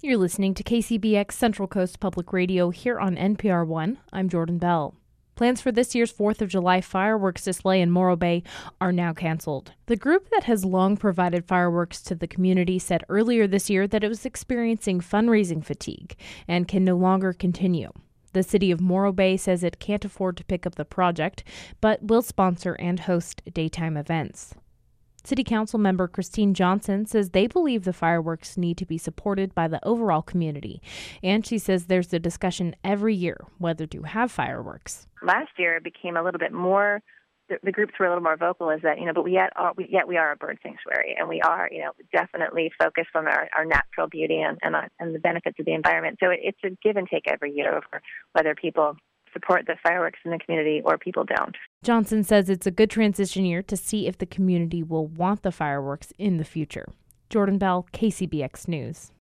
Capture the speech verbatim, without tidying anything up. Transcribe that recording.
You're listening to K C B X Central Coast Public Radio here on N P R one. I'm Jordan Bell. Plans for this year's fourth of July fireworks display in Morro Bay are now canceled. The group that has long provided fireworks to the community said earlier this year that it was experiencing fundraising fatigue and can no longer continue. The city of Morro Bay says it can't afford to pick up the project, but will sponsor and host daytime events. City Council member Christine Johnson says they believe the fireworks need to be supported by the overall community, and she says there's a discussion every year whether to have fireworks. Last year it became a little bit more, the, the groups were a little more vocal is that, you know, but we yet are, we, yet we are a bird sanctuary, and we are, you know, definitely focused on our, our natural beauty and, and, uh, and the benefits of the environment. So it, it's a give and take every year over whether people support the fireworks in the community or people don't. Johnson says it's a good transition year to see if the community will want the fireworks in the future. Jordan Bell, K C B X News.